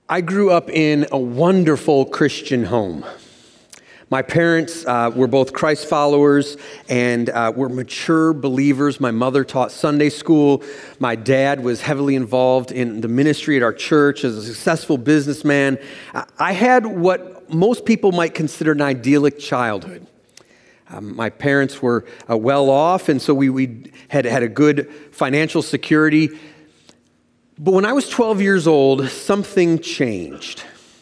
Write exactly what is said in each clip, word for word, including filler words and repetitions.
I grew up in a wonderful Christian home. My parents uh, were both Christ followers and uh, were mature believers. My mother taught Sunday school. My dad was heavily involved in the ministry at our church as a successful businessman. I had what most people might consider an idyllic childhood. Um, my parents were uh, well off, and so we, we had had a good financial security. But when I was twelve years old, something changed.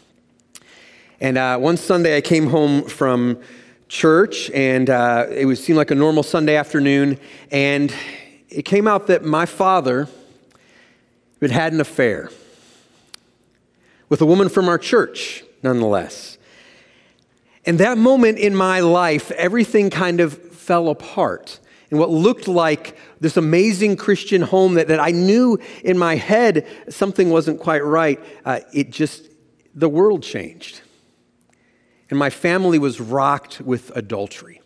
And uh, one Sunday I came home from church, and uh, it would seem like a normal Sunday afternoon, and it came out that my father had had an affair with a woman from our church, nonetheless. And that moment in my life, everything kind of fell apart. And what looked like this amazing Christian home that, that I knew in my head something wasn't quite right, uh, it just, the world changed. And my family was rocked with adultery.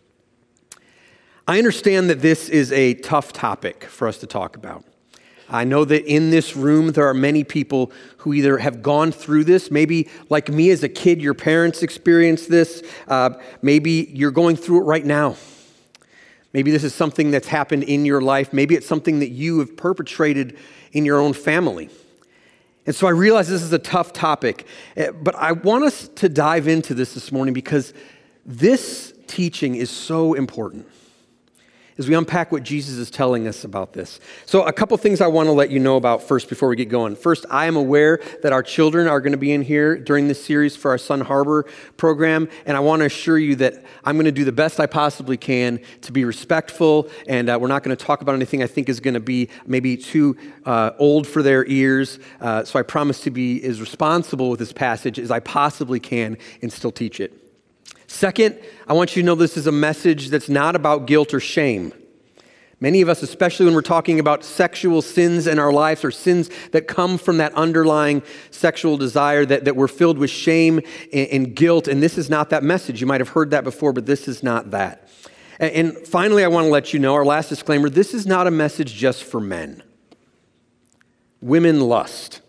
I understand that this is a tough topic for us to talk about. I know that in this room there are many people who either have gone through this, maybe like me as a kid, your parents experienced this, uh, maybe you're going through it right now. Maybe this is something that's happened in your life. Maybe it's something that you have perpetrated in your own family. And so I realize this is a tough topic, but I want us to dive into this this morning because this teaching is so important as we unpack what Jesus is telling us about this. So a couple things I want to let you know about first before we get going. First, I am aware that our children are going to be in here during this series for our Sun Harbor program, and I want to assure you that I'm going to do the best I possibly can to be respectful, and uh, we're not going to talk about anything I think is going to be maybe too uh, old for their ears. Uh, so I promise to be as responsible with this passage as I possibly can and still teach it. Second, I want you to know this is a message that's not about guilt or shame. Many of us, especially when we're talking about sexual sins in our lives or sins that come from that underlying sexual desire, that, that we're filled with shame and, and guilt, and this is not that message. You might have heard that before, but this is not that. And, and finally, I want to let you know, our last disclaimer, this is not a message just for men. Women lust.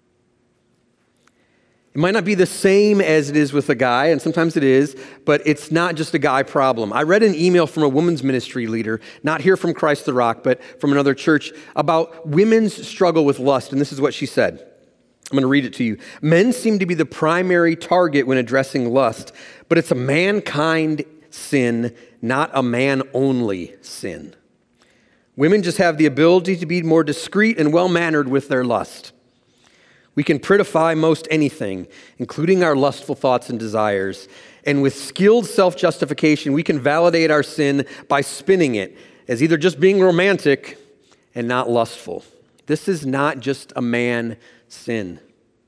It might not be the same as it is with a guy, and sometimes it is, but it's not just a guy problem. I read an email from a women's ministry leader, not here from Christ the Rock, but from another church, about women's struggle with lust, and this is what she said. I'm going to read it to you. Men seem to be the primary target when addressing lust, but it's a mankind sin, not a man-only sin. Women just have the ability to be more discreet and well-mannered with their lust. We can prettify most anything, including our lustful thoughts and desires. And with skilled self-justification, we can validate our sin by spinning it as either just being romantic and not lustful. This is not just a man sin.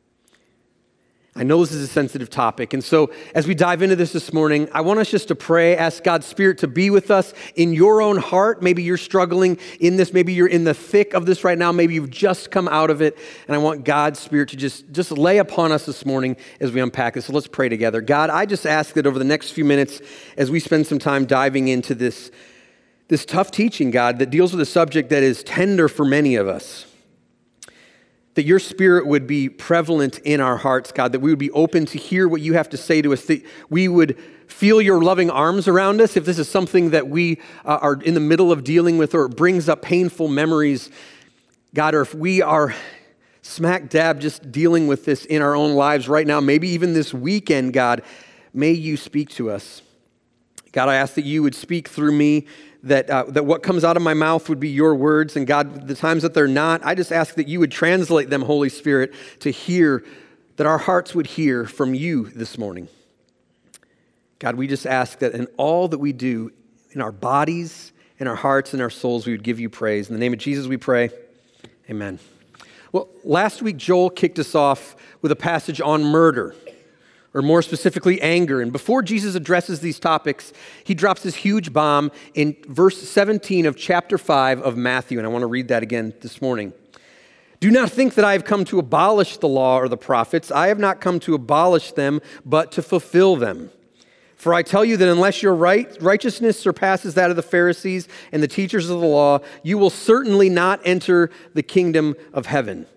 I know this is a sensitive topic, and so as we dive into this this morning, I want us just to pray, ask God's Spirit to be with us in your own heart. Maybe you're struggling in this, maybe you're in the thick of this right now, maybe you've just come out of it, and I want God's Spirit to just, just lay upon us this morning as we unpack this. So let's pray together. God, I just ask that over the next few minutes, as we spend some time diving into this, this tough teaching, God, that deals with a subject that is tender for many of us, that your Spirit would be prevalent in our hearts, God, that we would be open to hear what you have to say to us, that we would feel your loving arms around us if this is something that we uh, are in the middle of dealing with or it brings up painful memories, God, or if we are smack dab just dealing with this in our own lives right now, maybe even this weekend, God, may you speak to us. God, I ask that you would speak through me, that uh, that what comes out of my mouth would be your words, and God, the times that they're not, I just ask that you would translate them, Holy Spirit, to hear, that our hearts would hear from you this morning. God, we just ask that in all that we do, in our bodies, in our hearts, and our souls, we would give you praise. In the name of Jesus we pray, amen. Well, last week Joel kicked us off with a passage on murder, or more specifically, anger. And before Jesus addresses these topics, he drops this huge bomb in verse seventeen of chapter five of Matthew, and I want to read that again this morning. Do not think that I have come to abolish the law or the prophets. I have not come to abolish them, but to fulfill them. For I tell you that unless your right, righteousness surpasses that of the Pharisees and the teachers of the law, you will certainly not enter the kingdom of heaven.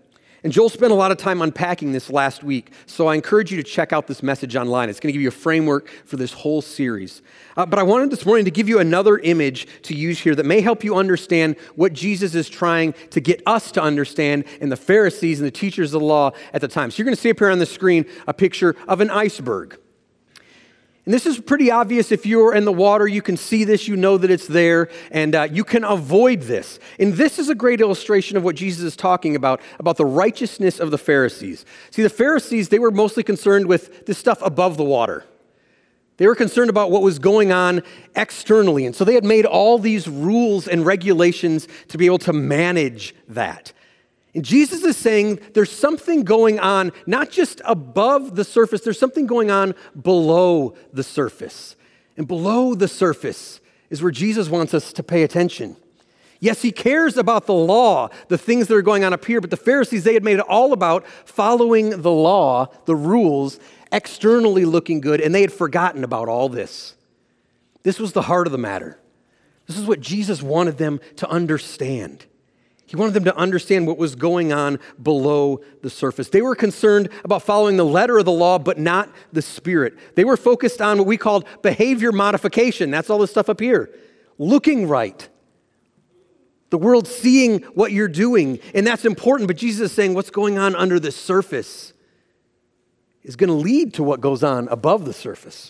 And Joel spent a lot of time unpacking this last week, so I encourage you to check out this message online. It's going to give you a framework for this whole series. Uh, but I wanted this morning to give you another image to use here that may help you understand what Jesus is trying to get us to understand and the Pharisees and the teachers of the law at the time. So you're going to see up here on the screen a picture of an iceberg. And this is pretty obvious. If you're in the water, you can see this, you know that it's there, and uh, you can avoid this. And this is a great illustration of what Jesus is talking about, about the righteousness of the Pharisees. See, the Pharisees, they were mostly concerned with this stuff above the water. They were concerned about what was going on externally. And so they had made all these rules and regulations to be able to manage that. And Jesus is saying there's something going on, not just above the surface, there's something going on below the surface. And below the surface is where Jesus wants us to pay attention. Yes, he cares about the law, the things that are going on up here, but the Pharisees, they had made it all about following the law, the rules, externally looking good, and they had forgotten about all this. This was the heart of the matter. This is what Jesus wanted them to understand. He wanted them to understand what was going on below the surface. They were concerned about following the letter of the law, but not the spirit. They were focused on what we called behavior modification. That's all this stuff up here. Looking right. The world seeing what you're doing. And that's important, but Jesus is saying what's going on under the surface is going to lead to what goes on above the surface.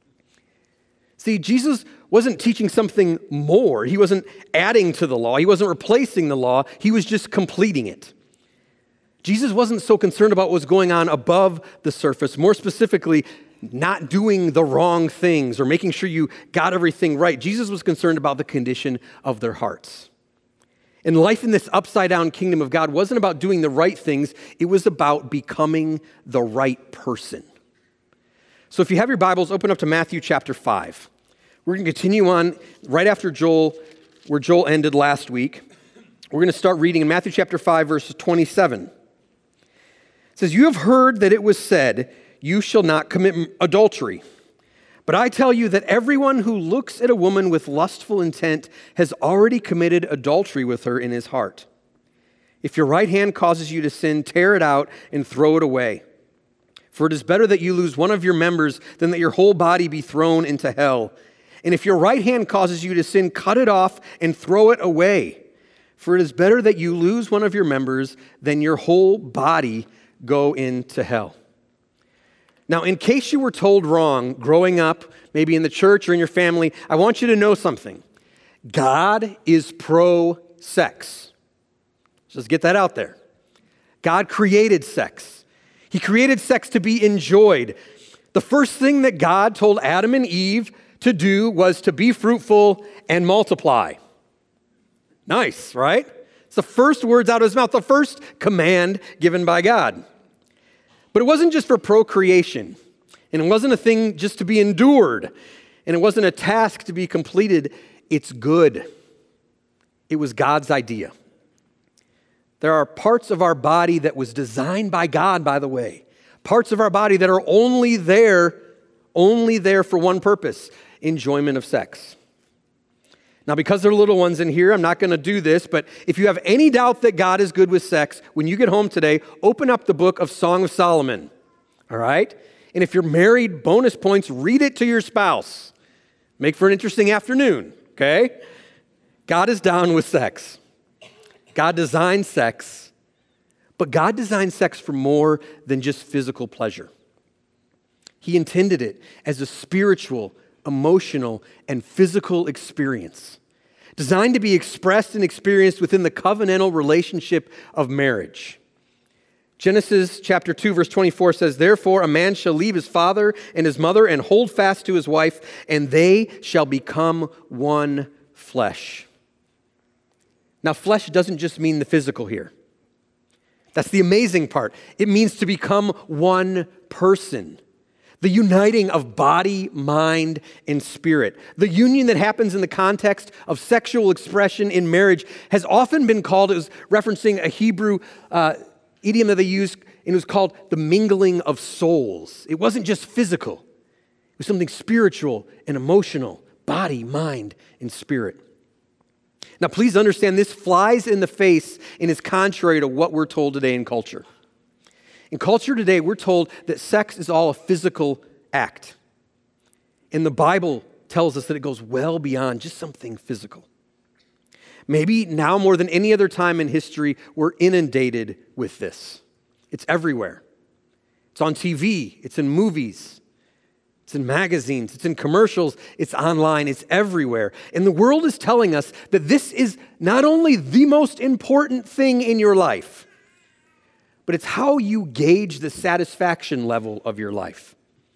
See, Jesus wasn't teaching something more. He wasn't adding to the law. He wasn't replacing the law. He was just completing it. Jesus wasn't so concerned about what was going on above the surface, more specifically, not doing the wrong things or making sure you got everything right. Jesus was concerned about the condition of their hearts. And life in this upside-down kingdom of God wasn't about doing the right things. It was about becoming the right person. So if you have your Bibles, open up to Matthew chapter five. We're going to continue on right after Joel, where Joel ended last week. We're going to start reading in Matthew chapter five, verse twenty-seven. It says, "You have heard that it was said, 'You shall not commit adultery.' But I tell you that everyone who looks at a woman with lustful intent has already committed adultery with her in his heart. If your right hand causes you to sin, tear it out and throw it away. For it is better that you lose one of your members than that your whole body be thrown into hell. And if your right hand causes you to sin, cut it off and throw it away. For it is better that you lose one of your members than your whole body go into hell." Now, in case you were told wrong growing up, maybe in the church or in your family, I want you to know something. God is pro-sex. Just get that out there. God created sex. He created sex to be enjoyed. The first thing that God told Adam and Eve to do was to be fruitful and multiply. Nice, right? It's the first words out of his mouth, the first command given by God. But it wasn't just for procreation, and it wasn't a thing just to be endured, and it wasn't a task to be completed. It's good. It was God's idea. There are parts of our body that was designed by God, by the way. Parts of our body that are only there, only there for one purpose: enjoyment of sex. Now, because there are little ones in here, I'm not going to do this, but if you have any doubt that God is good with sex, when you get home today, open up the book of Song of Solomon, all right? And if you're married, bonus points, read it to your spouse. Make for an interesting afternoon, okay? God is down with sex. God designed sex, but God designed sex for more than just physical pleasure. He intended it as a spiritual, emotional, and physical experience, designed to be expressed and experienced within the covenantal relationship of marriage. Genesis chapter two, verse twenty-four says, "Therefore a man shall leave his father and his mother and hold fast to his wife, and they shall become one flesh." Now, flesh doesn't just mean the physical here. That's the amazing part. It means to become one person. The uniting of body, mind, and spirit. The union that happens in the context of sexual expression in marriage has often been called, it was referencing a Hebrew uh, idiom that they used, and it was called the mingling of souls. It wasn't just physical. It was something spiritual and emotional, body, mind, and spirit. Now, please understand this flies in the face and is contrary to what we're told today in culture. In culture today, we're told that sex is all a physical act. And the Bible tells us that it goes well beyond just something physical. Maybe now more than any other time in history, we're inundated with this. It's everywhere. It's on T V, it's in movies, it's in magazines, it's in commercials, it's online, it's everywhere. And the world is telling us that this is not only the most important thing in your life, but it's how you gauge the satisfaction level of your life.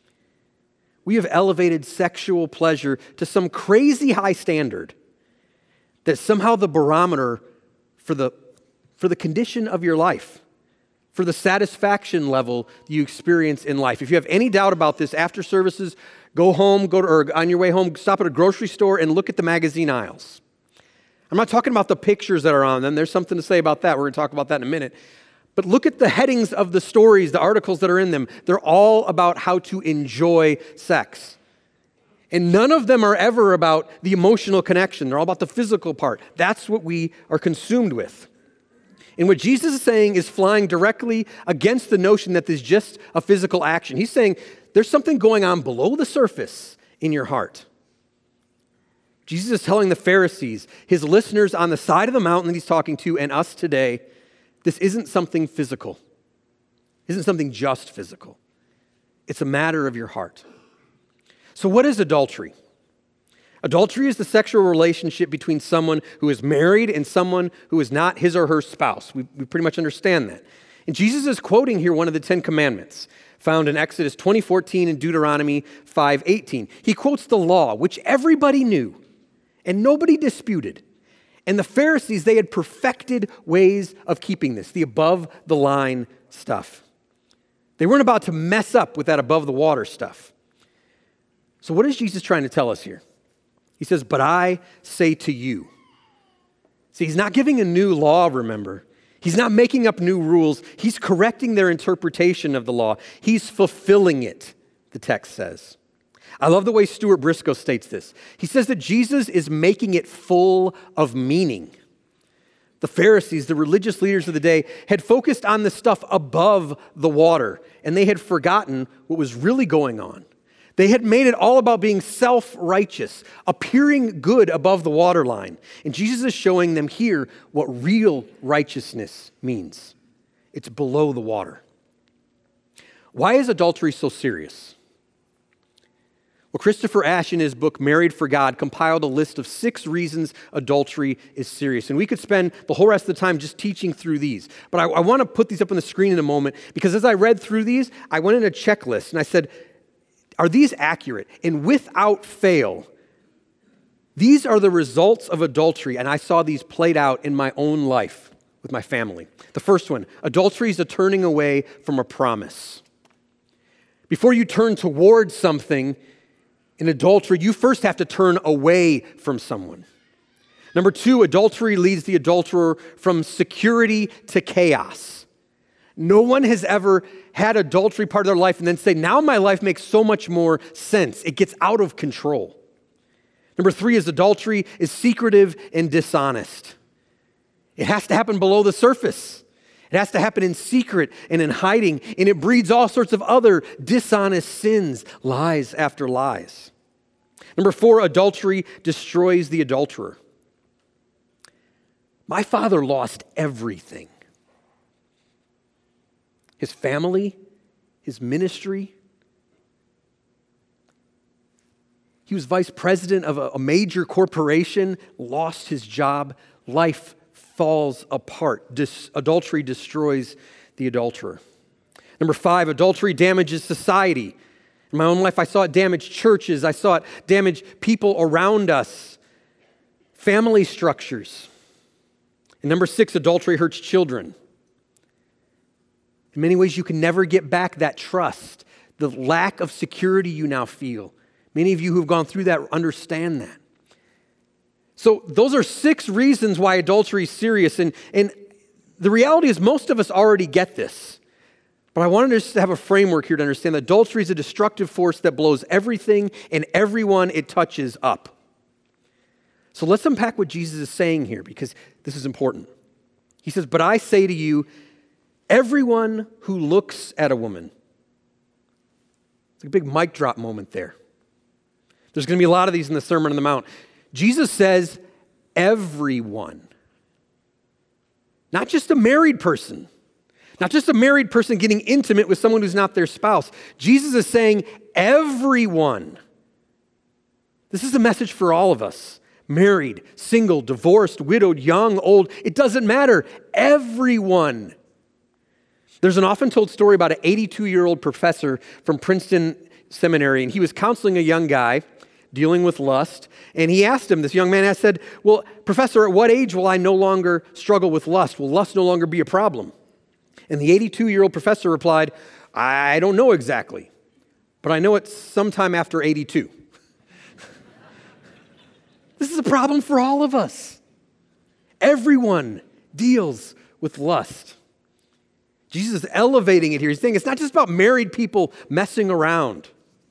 We have elevated sexual pleasure to some crazy high standard that somehow the barometer for the, for the condition of your life, for the satisfaction level you experience in life. If you have any doubt about this, after services, go home, go to, or on your way home, stop at a grocery store and look at the magazine aisles. I'm not talking about the pictures that are on them. There's something to say about that. We're going to talk about that in a minute. But look at the headings of the stories, the articles that are in them. They're all about how to enjoy sex. And none of them are ever about the emotional connection. They're all about the physical part. That's what we are consumed with. And what Jesus is saying is flying directly against the notion that there's just a physical action. He's saying there's something going on below the surface in your heart. Jesus is telling the Pharisees, his listeners on the side of the mountain that he's talking to, and us today, this isn't something physical. It isn't something just physical. It's a matter of your heart. So what is adultery? Adultery is the sexual relationship between someone who is married and someone who is not his or her spouse. We, we pretty much understand that. And Jesus is quoting here one of the Ten Commandments found in Exodus twenty fourteen and Deuteronomy five eighteen. He quotes the law, which everybody knew and nobody disputed. And the Pharisees, they had perfected ways of keeping this, the above-the-line stuff. They weren't about to mess up with that above-the-water stuff. So what is Jesus trying to tell us here? He says, but I say to you. See, he's not giving a new law, remember. He's not making up new rules. He's correcting their interpretation of the law. He's fulfilling it, the text says. I love the way Stuart Briscoe states this. He says that Jesus is making it full of meaning. The Pharisees, the religious leaders of the day, had focused on the stuff above the water, and they had forgotten what was really going on. They had made it all about being self-righteous, appearing good above the waterline. And Jesus is showing them here what real righteousness means. It's below the water. Why is adultery so serious? Well, Christopher Ash, in his book, Married for God, compiled a list of six reasons adultery is serious. And we could spend the whole rest of the time just teaching through these. But I, I want to put these up on the screen in a moment, because as I read through these, I went in a checklist and I said, are these accurate? And without fail, these are the results of adultery, and I saw these played out in my own life with my family. The first one, adultery is a turning away from a promise. Before you turn towards something in adultery, you first have to turn away from someone. Number two, adultery leads the adulterer from security to chaos. No one has ever had adultery part of their life and then say, now my life makes so much more sense. It gets out of control. Number three is adultery is secretive and dishonest. It has to happen below the surface. It has to happen in secret and in hiding, and it breeds all sorts of other dishonest sins, lies after lies. Number four, adultery destroys the adulterer. My father lost everything. His family, his ministry. He was vice president of a major corporation, lost his job. Life falls apart. Dis- adultery destroys the adulterer. Number five, adultery damages society. In my own life, I saw it damage churches. I saw it damage people around us, family structures. And number six, adultery hurts children. In many ways, you can never get back that trust, the lack of security you now feel. Many of you who've gone through that understand that. So those are six reasons why adultery is serious. And, and the reality is most of us already get this. But I wanted us to have a framework here to understand that adultery is a destructive force that blows everything and everyone it touches up. So let's unpack what Jesus is saying here, because this is important. He says, but I say to you, everyone who looks at a woman. It's like a big mic drop moment there. There's going to be a lot of these in the Sermon on the Mount. Jesus says, everyone. Not just a married person. Not just a married person getting intimate with someone who's not their spouse. Jesus is saying, everyone. This is a message for all of us. Married, single, divorced, widowed, young, old. It doesn't matter. Everyone. There's an often told story about an eighty-two-year-old professor from Princeton Seminary, and he was counseling a young guy dealing with lust, and he asked him, this young man asked, said, well, professor, at what age will I no longer struggle with lust? Will lust no longer be a problem? And the eighty-two-year-old professor replied, I don't know exactly, but I know it's sometime after eighty-two. This is a problem for all of us. Everyone deals with lust. Jesus is elevating it here. He's saying it's not just about married people messing around.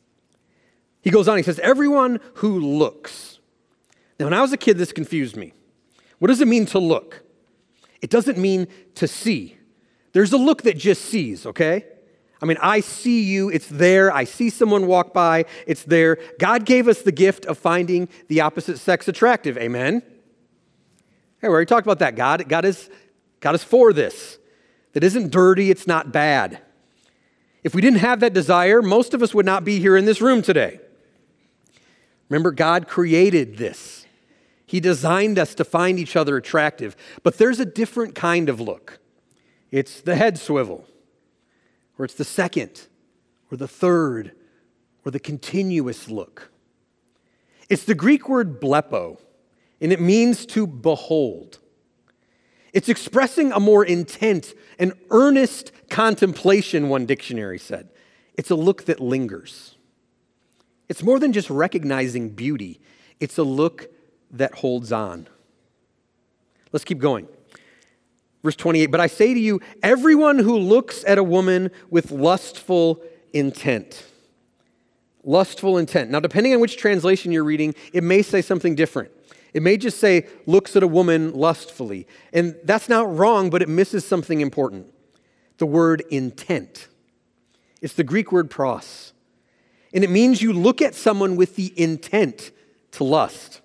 He goes on, he says, everyone who looks. Now, when I was a kid, this confused me. What does it mean to look? It doesn't mean to see. There's a look that just sees, okay? I mean, I see you, it's there. I see someone walk by, it's there. God gave us the gift of finding the opposite sex attractive, amen? Hey, we already talked about that. God, God is, God is for this. That isn't dirty, it's not bad. If we didn't have that desire, most of us would not be here in this room today. Remember, God created this. He designed us to find each other attractive. But there's a different kind of look. It's the head swivel, or it's the second, or the third, or the continuous look. It's the Greek word blepo, and it means to behold. It's expressing a more intent and earnest contemplation, one dictionary said. It's a look that lingers. It's more than just recognizing beauty. It's a look that holds on. Let's keep going. Verse twenty-eight, but I say to you, everyone who looks at a woman with lustful intent. Lustful intent. Now, depending on which translation you're reading, it may say something different. It may just say, looks at a woman lustfully. And that's not wrong, but it misses something important. The word intent. It's the Greek word pros. And it means you look at someone with the intent to lust.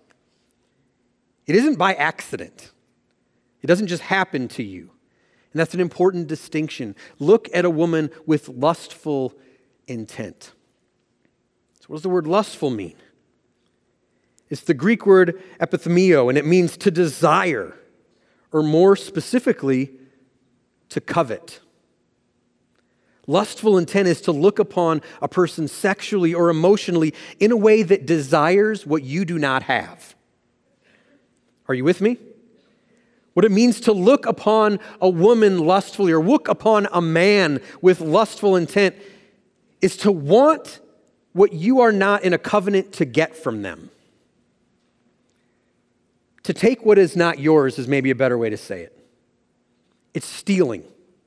It isn't by accident. It doesn't just happen to you. And that's an important distinction. Look at a woman with lustful intent. So what does the word lustful mean? It's the Greek word epithemio, and it means to desire, or more specifically, to covet. Lustful intent is to look upon a person sexually or emotionally in a way that desires what you do not have. Are you with me? What it means to look upon a woman lustfully or look upon a man with lustful intent is to want what you are not in a covenant to get from them. To take what is not yours is maybe a better way to say it. It's stealing.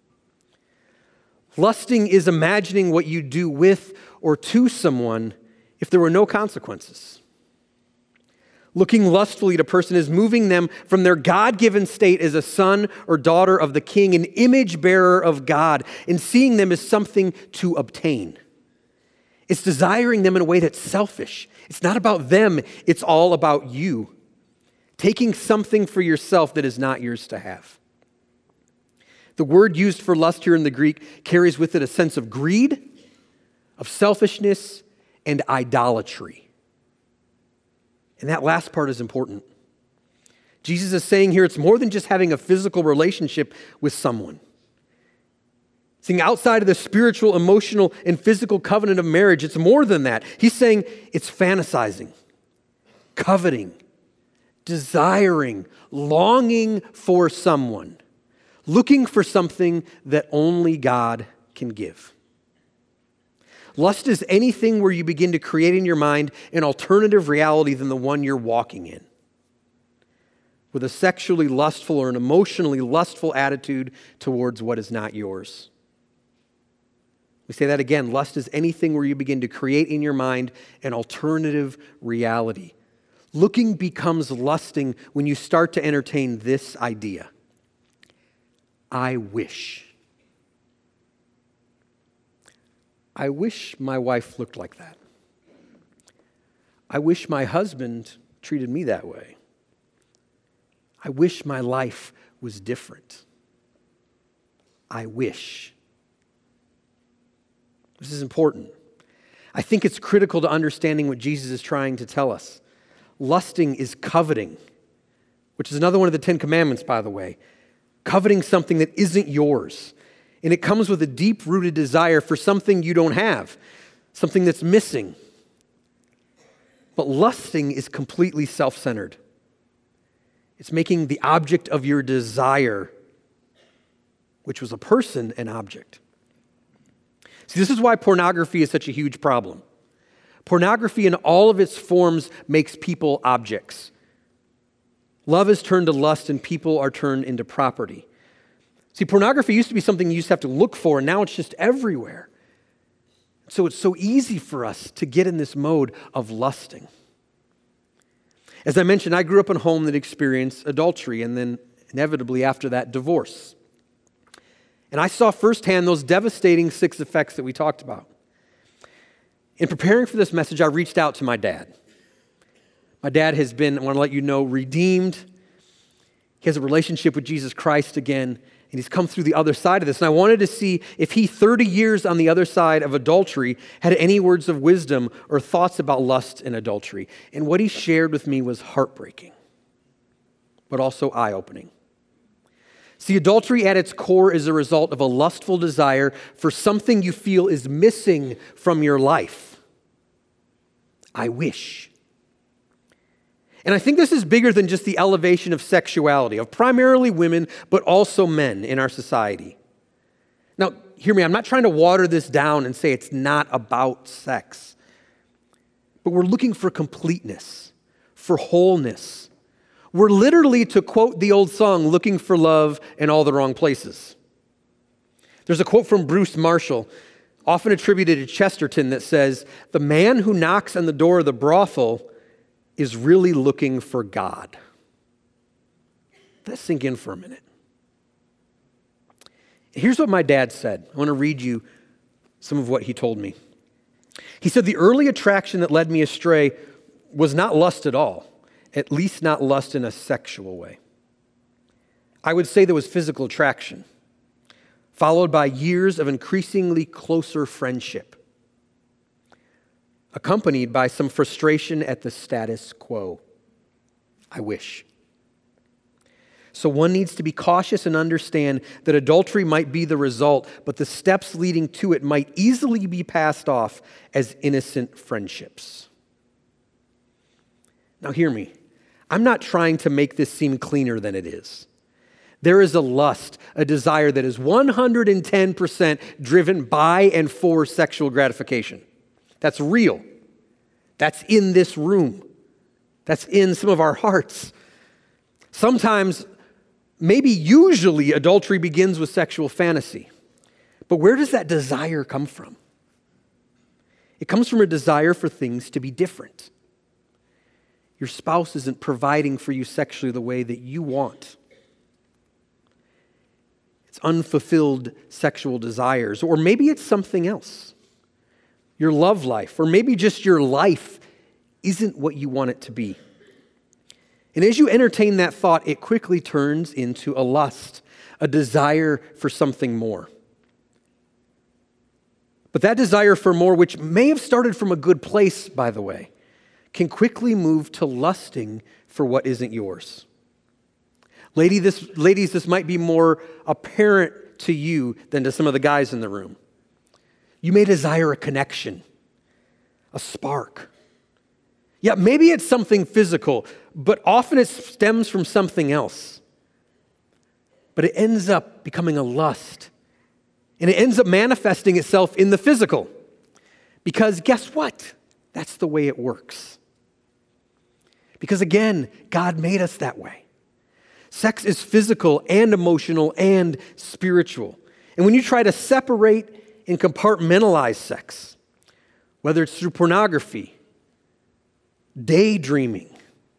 Lusting is imagining what you do with or to someone if there were no consequences. Looking lustfully at a person is moving them from their God-given state as a son or daughter of the king, an image bearer of God, and seeing them as something to obtain. It's desiring them in a way that's selfish. It's not about them, it's all about you. Taking something for yourself that is not yours to have. The word used for lust here in the Greek carries with it a sense of greed, of selfishness, and idolatry. And that last part is important. Jesus is saying here it's more than just having a physical relationship with someone. Saying outside of the spiritual, emotional, and physical covenant of marriage, it's more than that. He's saying it's fantasizing, coveting, desiring, longing for someone, looking for something that only God can give. Lust is anything where you begin to create in your mind an alternative reality than the one you're walking in, with a sexually lustful or an emotionally lustful attitude towards what is not yours. We say that again. Lust is anything where you begin to create in your mind an alternative reality, Looking becomes lusting when you start to entertain this idea. I wish. I wish my wife looked like that. I wish my husband treated me that way. I wish my life was different. I wish. This is important. I think it's critical to understanding what Jesus is trying to tell us. Lusting is coveting, which is another one of the Ten Commandments, by the way. Coveting something that isn't yours. And it comes with a deep-rooted desire for something you don't have, something that's missing. But lusting is completely self-centered. It's making the object of your desire, which was a person, an object. See, this is why pornography is such a huge problem. Pornography in all of its forms makes people objects. Love is turned to lust and people are turned into property. See, pornography used to be something you used to have to look for, and now it's just everywhere. So it's so easy for us to get in this mode of lusting. As I mentioned, I grew up in a home that experienced adultery and then inevitably after that, divorce. And I saw firsthand those devastating six effects that we talked about. In preparing for this message, I reached out to my dad. My dad has been, I want to let you know, redeemed. He has a relationship with Jesus Christ again, and he's come through the other side of this. And I wanted to see if he, thirty years on the other side of adultery, had any words of wisdom or thoughts about lust and adultery. And what he shared with me was heartbreaking, but also eye-opening. See, adultery at its core is a result of a lustful desire for something you feel is missing from your life. I wish. And I think this is bigger than just the elevation of sexuality, of primarily women, but also men in our society. Now, hear me, I'm not trying to water this down and say it's not about sex. But we're looking for completeness, for wholeness. We're literally, to quote the old song, looking for love in all the wrong places. There's a quote from Bruce Marshall, often attributed to Chesterton, that says, "The man who knocks on the door of the brothel is really looking for God." Let's sink in for a minute. Here's what my dad said. I want to read you some of what he told me. He said, "The early attraction that led me astray was not lust at all, at least not lust in a sexual way. I would say there was physical attraction, followed by years of increasingly closer friendship, accompanied by some frustration at the status quo. I wish." So one needs to be cautious and understand that adultery might be the result, but the steps leading to it might easily be passed off as innocent friendships. Now hear me. I'm not trying to make this seem cleaner than it is. There is a lust, a desire that is one hundred ten percent driven by and for sexual gratification. That's real. That's in this room. That's in some of our hearts. Sometimes, maybe usually, adultery begins with sexual fantasy. But where does that desire come from? It comes from a desire for things to be different. Your spouse isn't providing for you sexually the way that you want. It's unfulfilled sexual desires, or maybe it's something else. Your love life, or maybe just your life isn't what you want it to be. And as you entertain that thought, it quickly turns into a lust, a desire for something more. But that desire for more, which may have started from a good place, by the way, can quickly move to lusting for what isn't yours. Lady, this, ladies, this might be more apparent to you than to some of the guys in the room. You may desire a connection, a spark. Yeah, maybe it's something physical, but often it stems from something else. But it ends up becoming a lust, and it ends up manifesting itself in the physical. Because guess what? That's the way it works. Because again, God made us that way. Sex is physical and emotional and spiritual. And when you try to separate and compartmentalize sex, whether it's through pornography, daydreaming,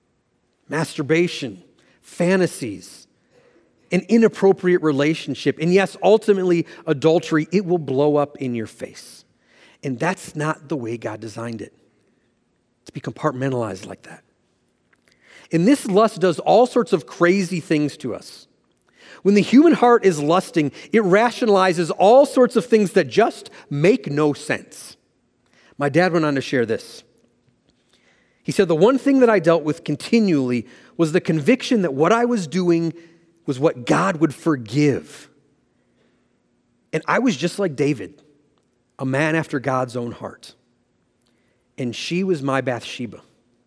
masturbation, fantasies, an inappropriate relationship, and yes, ultimately adultery, it will blow up in your face. And that's not the way God designed it, to be compartmentalized like that. And this lust does all sorts of crazy things to us. When the human heart is lusting, it rationalizes all sorts of things that just make no sense. My dad went on to share this. He said, the one thing that I dealt with continually was the conviction that what I was doing was what God would forgive. And I was just like David, a man after God's own heart. And she was my Bathsheba.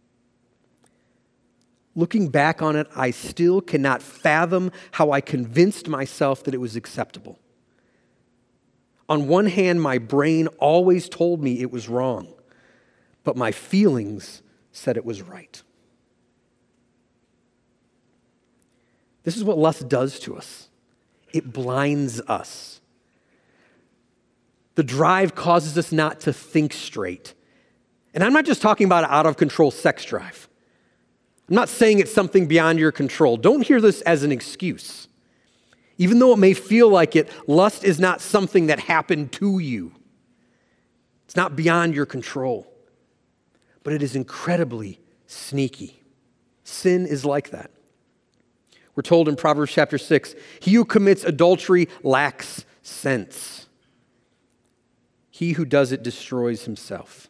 Looking back on it, I still cannot fathom how I convinced myself that it was acceptable. On one hand, my brain always told me it was wrong, but my feelings said it was right. This is what lust does to us. It blinds us. The drive causes us not to think straight. And I'm not just talking about an out-of-control sex drive. I'm not saying it's something beyond your control. Don't hear this as an excuse. Even though it may feel like it, lust is not something that happened to you. It's not beyond your control. But it is incredibly sneaky. Sin is like that. We're told in Proverbs chapter six, he who commits adultery lacks sense. He who does it destroys himself.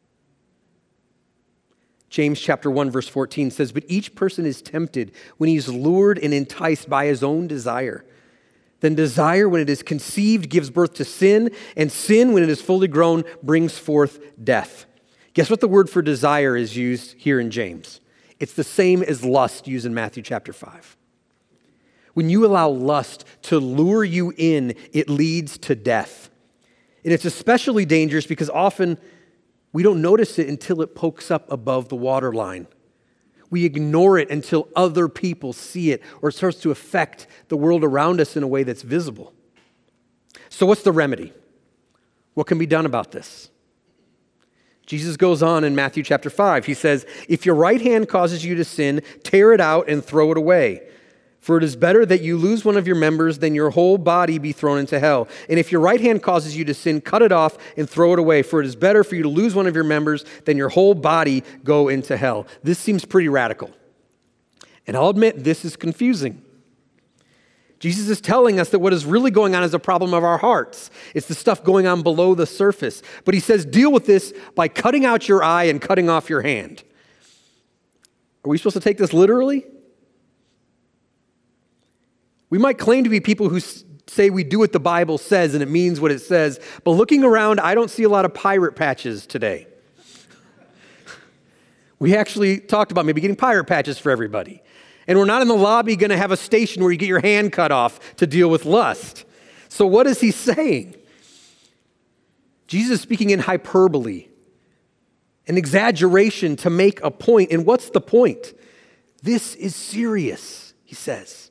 James chapter one verse fourteen says, but each person is tempted when he is lured and enticed by his own desire. Then desire, when it is conceived, gives birth to sin, and sin, when it is fully grown, brings forth death. Guess what the word for desire is used here in James? It's the same as lust used in Matthew chapter five. When you allow lust to lure you in, it leads to death. And it's especially dangerous because often we don't notice it until it pokes up above the waterline. We ignore it until other people see it or it starts to affect the world around us in a way that's visible. So what's the remedy? What can be done about this? Jesus goes on in Matthew chapter five. He says, if your right hand causes you to sin, tear it out and throw it away. For it is better that you lose one of your members than your whole body be thrown into hell. And if your right hand causes you to sin, cut it off and throw it away. For it is better for you to lose one of your members than your whole body go into hell. This seems pretty radical. And I'll admit, this is confusing. Jesus is telling us that what is really going on is a problem of our hearts. It's the stuff going on below the surface. But he says, deal with this by cutting out your eye and cutting off your hand. Are we supposed to take this literally? We might claim to be people who say we do what the Bible says and it means what it says, but looking around, I don't see a lot of pirate patches today. We actually talked about maybe getting pirate patches for everybody. And we're not in the lobby going to have a station where you get your hand cut off to deal with lust. So what is he saying? Jesus is speaking in hyperbole, an exaggeration to make a point. And what's the point? This is serious, he says.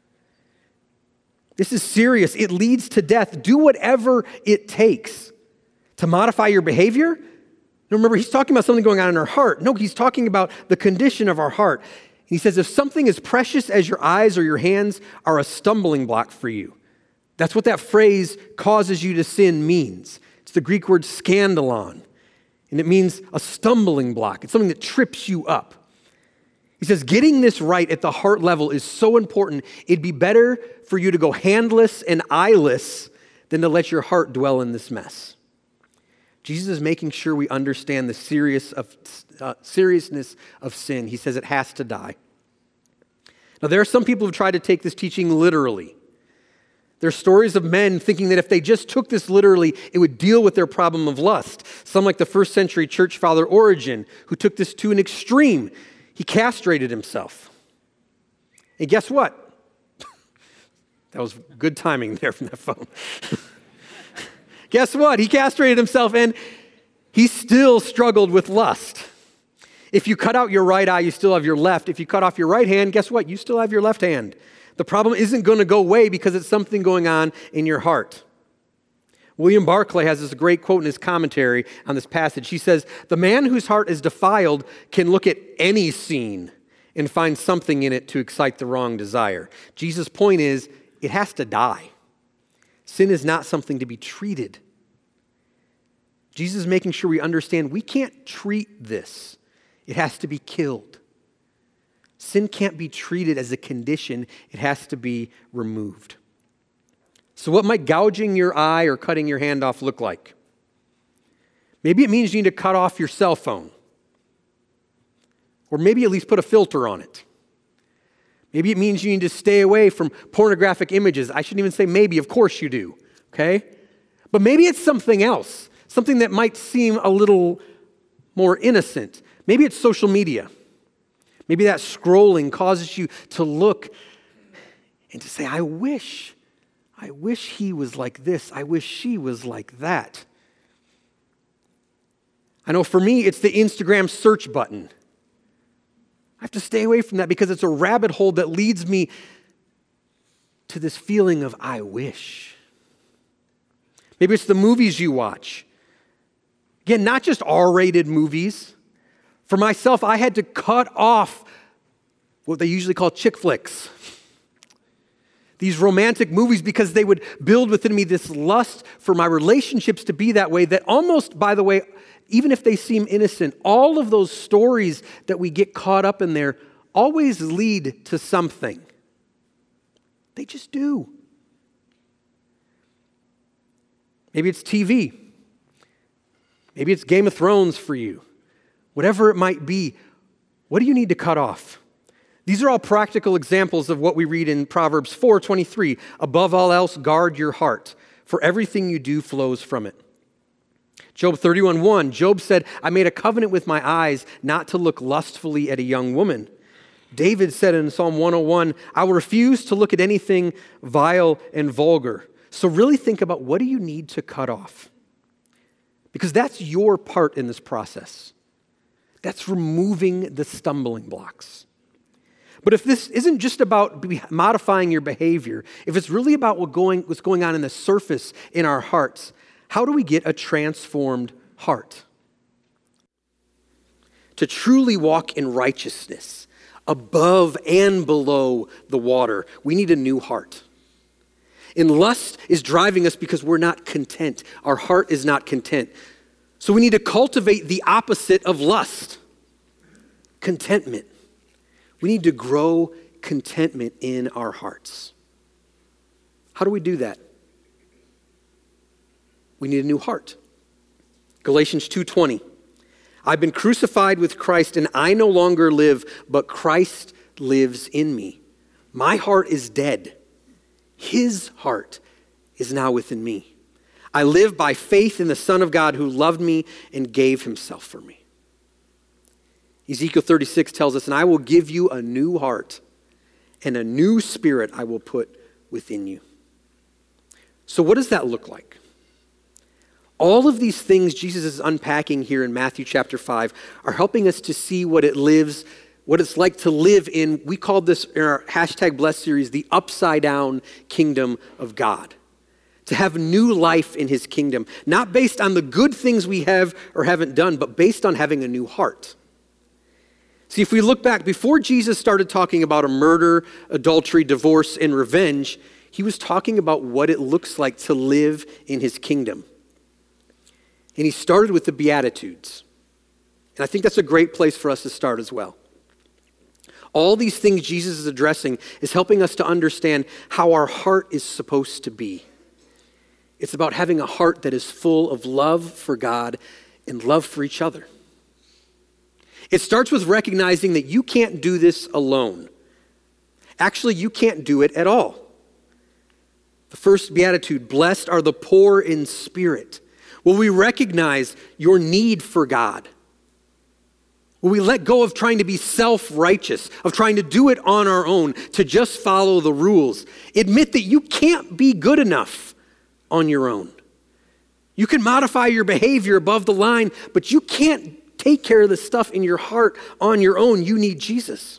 This is serious. It leads to death. Do whatever it takes to modify your behavior. Now remember, he's talking about something going on in our heart. No, he's talking about the condition of our heart. He says, if something as precious as your eyes or your hands are a stumbling block for you, that's what that phrase causes you to sin means. It's the Greek word scandalon, and it means a stumbling block. It's something that trips you up. He says, getting this right at the heart level is so important. It'd be better for you to go handless and eyeless than to let your heart dwell in this mess. Jesus is making sure we understand the serious of, uh, seriousness of sin. He says it has to die. Now, there are some people who try to take this teaching literally. There are stories of men thinking that if they just took this literally, it would deal with their problem of lust. Some like the first century church father Origen, who took this to an extreme. He castrated himself. And guess what? That was good timing there from that phone. Guess what? He castrated himself and he still struggled with lust. If you cut out your right eye, you still have your left. If you cut off your right hand, guess what? You still have your left hand. The problem isn't going to go away because it's something going on in your heart. William Barclay has this great quote in his commentary on this passage. He says, the man whose heart is defiled can look at any scene and find something in it to excite the wrong desire. Jesus' point is, it has to die. Sin is not something to be treated. Jesus is making sure we understand we can't treat this. It has to be killed. Sin can't be treated as a condition. It has to be removed. So what might gouging your eye or cutting your hand off look like? Maybe it means you need to cut off your cell phone. Or maybe at least put a filter on it. Maybe it means you need to stay away from pornographic images. I shouldn't even say maybe, of course you do, okay? But maybe it's something else, something that might seem a little more innocent. Maybe it's social media. Maybe that scrolling causes you to look and to say, I wish, I wish he was like this. I wish she was like that. I know for me, it's the Instagram search button. I have to stay away from that because it's a rabbit hole that leads me to this feeling of I wish. Maybe it's the movies you watch. Again, not just R-rated movies. For myself, I had to cut off what they usually call chick flicks. These romantic movies, because they would build within me this lust for my relationships to be that way, that almost, by the way, even if they seem innocent, all of those stories that we get caught up in there always lead to something. They just do. Maybe it's T V. Maybe it's Game of Thrones for you. Whatever it might be, what do you need to cut off? These are all practical examples of what we read in Proverbs four twenty-three. Above all else, guard your heart, for everything you do flows from it. Job thirty-one one, Job said, I made a covenant with my eyes not to look lustfully at a young woman. David said in Psalm one oh one, I will refuse to look at anything vile and vulgar. So really think about, what do you need to cut off? Because that's your part in this process. That's removing the stumbling blocks. But if this isn't just about modifying your behavior, if it's really about what going, what's going on in the surface in our hearts, how do we get a transformed heart? To truly walk in righteousness, above and below the water, we need a new heart. And lust is driving us because we're not content. Our heart is not content. So we need to cultivate the opposite of lust, contentment. We need to grow contentment in our hearts. How do we do that? We need a new heart. Galatians two twenty. I've been crucified with Christ, and I no longer live, but Christ lives in me. My heart is dead. His heart is now within me. I live by faith in the Son of God who loved me and gave himself for me. Ezekiel thirty-six tells us, and I will give you a new heart, and a new spirit I will put within you. So what does that look like? All of these things Jesus is unpacking here in Matthew chapter five are helping us to see what it lives, what it's like to live in, we called this in our hashtag Blessed series, the upside down kingdom of God. To have new life in his kingdom, not based on the good things we have or haven't done, but based on having a new heart. See, if we look back, before Jesus started talking about a murder, adultery, divorce, and revenge, he was talking about what it looks like to live in his kingdom. And he started with the Beatitudes. And I think that's a great place for us to start as well. All these things Jesus is addressing is helping us to understand how our heart is supposed to be. It's about having a heart that is full of love for God and love for each other. It starts with recognizing that you can't do this alone. Actually, you can't do it at all. The first beatitude, blessed are the poor in spirit. Will we recognize your need for God? Will we let go of trying to be self-righteous, of trying to do it on our own, to just follow the rules? Admit that you can't be good enough on your own. You can modify your behavior above the line, but you can't take care of the stuff in your heart on your own. You need Jesus.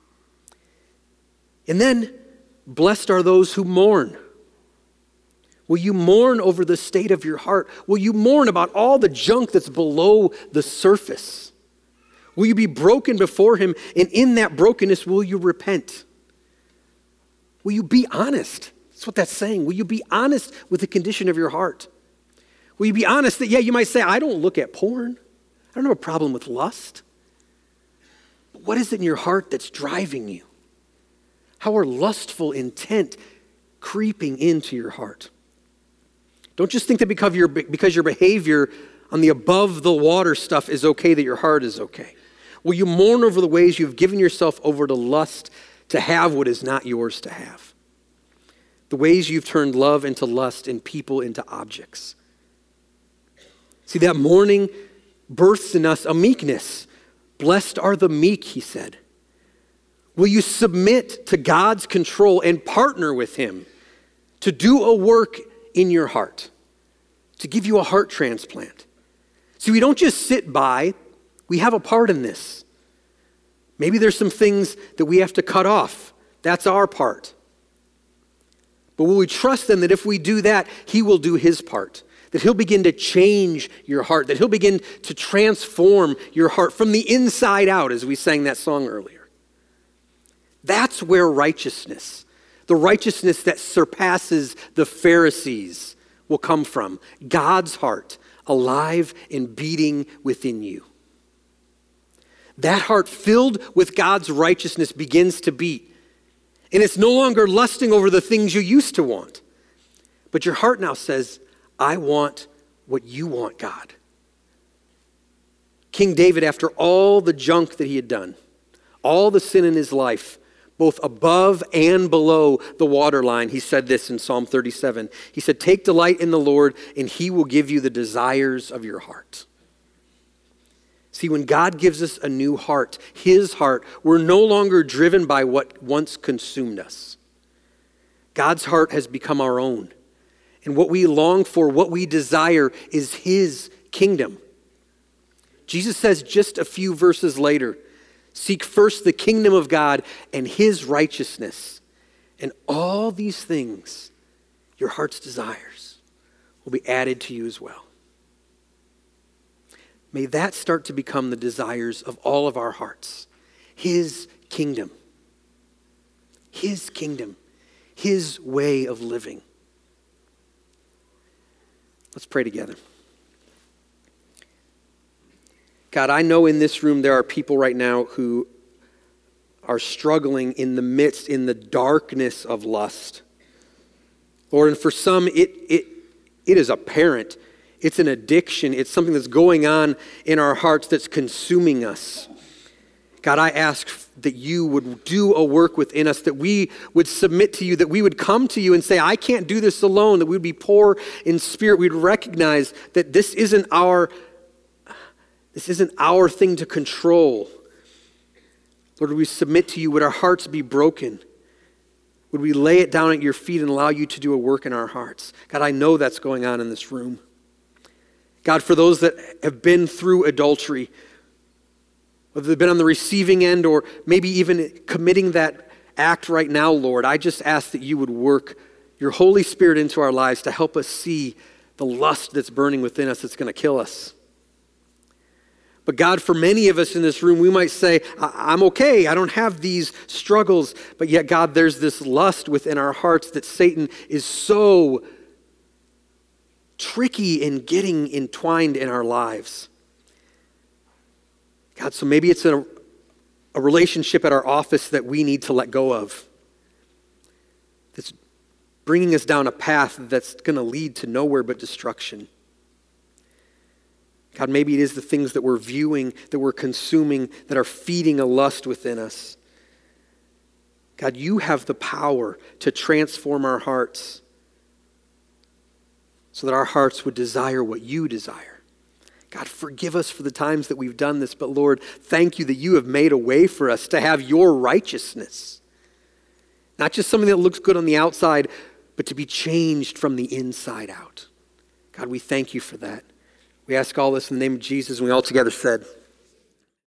And then, blessed are those who mourn. Will you mourn over the state of your heart? Will you mourn about all the junk that's below the surface? Will you be broken before him? And in that brokenness, will you repent? Will you be honest? That's what that's saying. Will you be honest with the condition of your heart? Will you be honest that, yeah, you might say, I don't look at porn. I don't have a problem with lust. But what is it in your heart that's driving you? How are lustful intent creeping into your heart? Don't just think that because your, because your behavior on the above the water stuff is okay, that your heart is okay. Will you mourn over the ways you've given yourself over to lust to have what is not yours to have? The ways you've turned love into lust and people into objects. See, that mourning births in us a meekness. Blessed are the meek, he said. Will you submit to God's control and partner with him to do a work in your heart, to give you a heart transplant? See, we don't just sit by, we have a part in this. Maybe there's some things that we have to cut off. That's our part. But will we trust then that if we do that, he will do his part? That he'll begin to change your heart, that he'll begin to transform your heart from the inside out, as we sang that song earlier. That's where righteousness, the righteousness that surpasses the Pharisees, will come from. God's heart, alive and beating within you. That heart filled with God's righteousness begins to beat. And it's no longer lusting over the things you used to want. But your heart now says, I want what you want, God. King David, after all the junk that he had done, all the sin in his life, both above and below the waterline, he said this in Psalm thirty-seven. He said, take delight in the Lord, and he will give you the desires of your heart. See, when God gives us a new heart, his heart, we're no longer driven by what once consumed us. God's heart has become our own. And what we long for, what we desire, is his kingdom. Jesus says just a few verses later, seek first the kingdom of God and his righteousness, and all these things, your heart's desires, will be added to you as well. May that start to become the desires of all of our hearts. His kingdom. His kingdom. His way of living. Let's pray together. God, I know in this room there are people right now who are struggling in the midst, in the darkness of lust. Lord, and for some, it it it is apparent. It's an addiction. It's something that's going on in our hearts that's consuming us. God, I ask that you would do a work within us, that we would submit to you, that we would come to you and say, I can't do this alone, that we would be poor in spirit. We'd recognize that this isn't our, this isn't our thing to control. Lord, would we submit to you? Would our hearts be broken? Would we lay it down at your feet and allow you to do a work in our hearts? God, I know that's going on in this room. God, for those that have been through adultery, whether they've been on the receiving end or maybe even committing that act right now, Lord, I just ask that you would work your Holy Spirit into our lives to help us see the lust that's burning within us that's going to kill us. But God, for many of us in this room, we might say, I'm okay, I don't have these struggles. But yet, God, there's this lust within our hearts that Satan is so tricky in getting entwined in our lives. God, so maybe it's a, a relationship at our office that we need to let go of. That's bringing us down a path that's going to lead to nowhere but destruction. God, maybe it is the things that we're viewing, that we're consuming, that are feeding a lust within us. God, you have the power to transform our hearts so that our hearts would desire what you desire. God, forgive us for the times that we've done this, but Lord, thank you that you have made a way for us to have your righteousness. Not just something that looks good on the outside, but to be changed from the inside out. God, we thank you for that. We ask all this in the name of Jesus, and we all together said,